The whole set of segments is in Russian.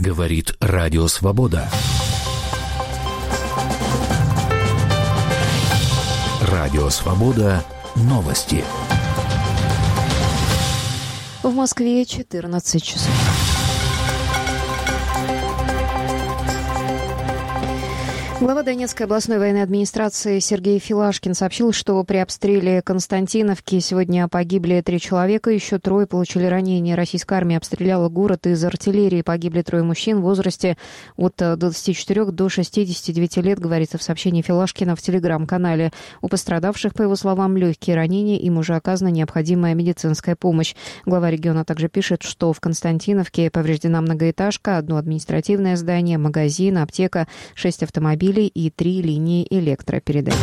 Говорит Радио Свобода. Радио Свобода. Новости. В Москве 14 часов. Глава Донецкой областной военной администрации Сергей Филашкин сообщил, что при обстреле Константиновки сегодня погибли 3 человека, еще 3 получили ранения. Российская армия обстреляла город из артиллерии. Погибли 3 мужчин в возрасте от 24 до 69 лет, говорится в сообщении Филашкина в телеграм-канале. У пострадавших, по его словам, легкие ранения, им уже оказана необходимая медицинская помощь. Глава региона также пишет, что в Константиновке повреждена многоэтажка, 1 административное здание, магазин, аптека, 6 автомобилей и 3 линии электропередачи.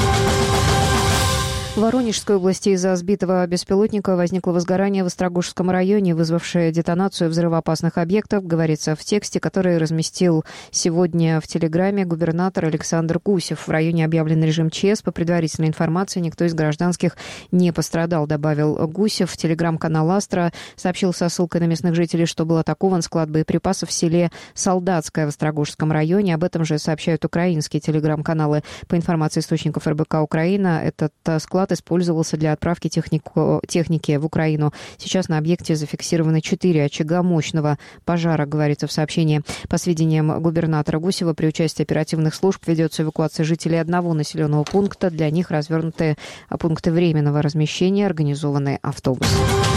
В Воронежской области из-за сбитого беспилотника возникло возгорание в Острогожском районе, вызвавшее детонацию взрывоопасных объектов, говорится в тексте, который разместил сегодня в Телеграме губернатор Александр Гусев. В районе объявлен режим ЧС. По предварительной информации, никто из гражданских не пострадал, добавил Гусев. Телеграм-канал «Астра» сообщил со ссылкой на местных жителей, что был атакован склад боеприпасов в селе Солдатское в Острогожском районе. Об этом же сообщают украинские телеграм-каналы. По информации источников РБК «Украина», этот склад использовался для отправки техники в Украину. Сейчас на объекте зафиксированы 4 очага мощного пожара, говорится в сообщении. По сведениям губернатора Гусева, при участии оперативных служб ведется эвакуация жителей одного населенного пункта. Для них развернуты пункты временного размещения, организованные автобусы.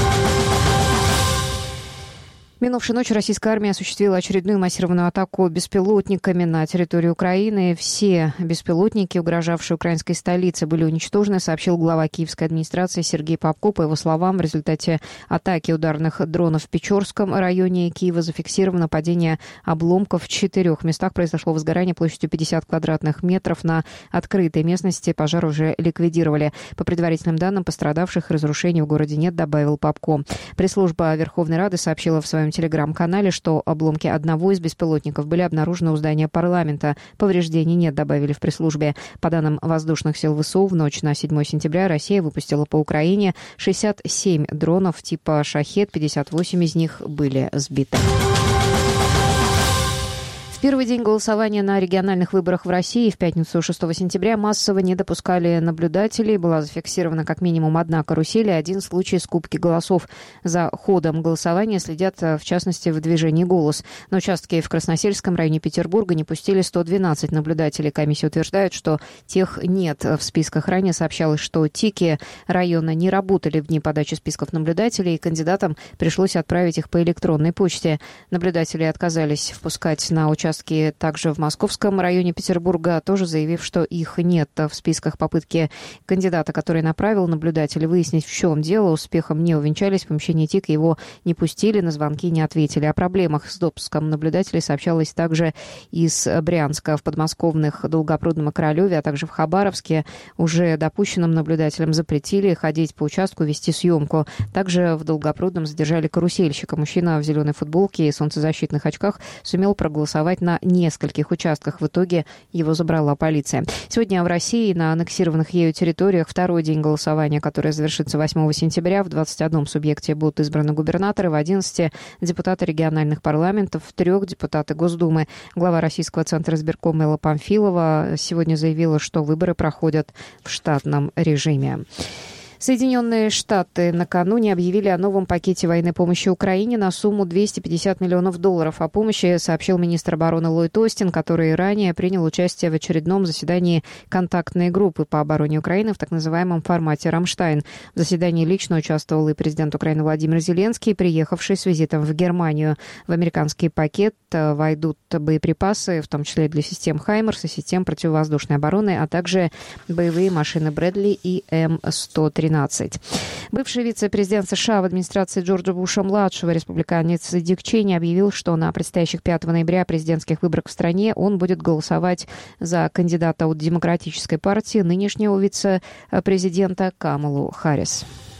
Минувшей ночью российская армия осуществила очередную массированную атаку беспилотниками на территорию Украины. Все беспилотники, угрожавшие украинской столице, были уничтожены, сообщил глава киевской администрации Сергей Попко. По его словам, в результате атаки ударных дронов в Печорском районе Киева зафиксировано падение обломков в 4 местах. Произошло возгорание площадью 50 квадратных метров на открытой местности. Пожар уже ликвидировали. По предварительным данным, пострадавших и разрушений в городе нет, добавил Попко. Пресс-служба Верховной Рады сообщила в своем телеграм-канале, что обломки одного из беспилотников были обнаружены у здания парламента. Повреждений нет, добавили в пресс-службе. По данным воздушных сил ВСУ, в ночь на 7 сентября Россия выпустила по Украине 67 дронов типа «Шахед», 58 из них были сбиты. В первый день голосования на региональных выборах в России в пятницу 6 сентября массово не допускали наблюдателей. Была зафиксирована как минимум 1 карусель и 1 случай скупки голосов. За ходом голосования следят, в частности, в движении «Голос». На участке в Красносельском районе Петербурга не пустили 112 наблюдателей. Комиссия утверждает, что тех нет в списках. Ранее сообщалось, что ТИКи района не работали в дни подачи списков наблюдателей, и кандидатам пришлось отправить их по электронной почте. Наблюдатели отказались впускать на участок также в Московском районе Петербурга, тоже заявив, что их нет в списках. Попытки кандидата, который направил наблюдателя, выяснить, в чем дело, успехом не увенчались. В помещении ТИК его не пустили, на звонки не ответили. О проблемах с допуском наблюдателей сообщалось также из Брянска. В подмосковных Долгопрудном и Королеве, а также в Хабаровске уже допущенным наблюдателям запретили ходить по участку, вести съемку. Также в Долгопрудном задержали карусельщика. Мужчина в зеленой футболке и солнцезащитных очках сумел проголосовать на нескольких участках. В итоге его забрала полиция. Сегодня в России на аннексированных ею территориях второй день голосования, которое завершится 8 сентября. В 21 субъекте будут избраны губернаторы, в 11 депутаты региональных парламентов, в 3 депутаты Госдумы. Глава Российского центра избиркома Элла Памфилова сегодня заявила, что выборы проходят в штатном режиме. Соединенные Штаты накануне объявили о новом пакете военной помощи Украине на сумму $250 миллионов. О помощи сообщил министр обороны Ллойд Остин, который ранее принял участие в очередном заседании контактной группы по обороне Украины в так называемом формате «Рамштайн». В заседании лично участвовал и президент Украины Владимир Зеленский, приехавший с визитом в Германию. В американский пакет войдут боеприпасы, в том числе для систем «Хаймерс» и систем противовоздушной обороны, а также боевые машины «Брэдли» и М113. Бывший вице-президент США в администрации Джорджа Буша-младшего, республиканец Дик Чейни, объявил, что на предстоящих 5 ноября президентских выборах в стране он будет голосовать за кандидата от Демократической партии, нынешнего вице-президента Камалу Харрис.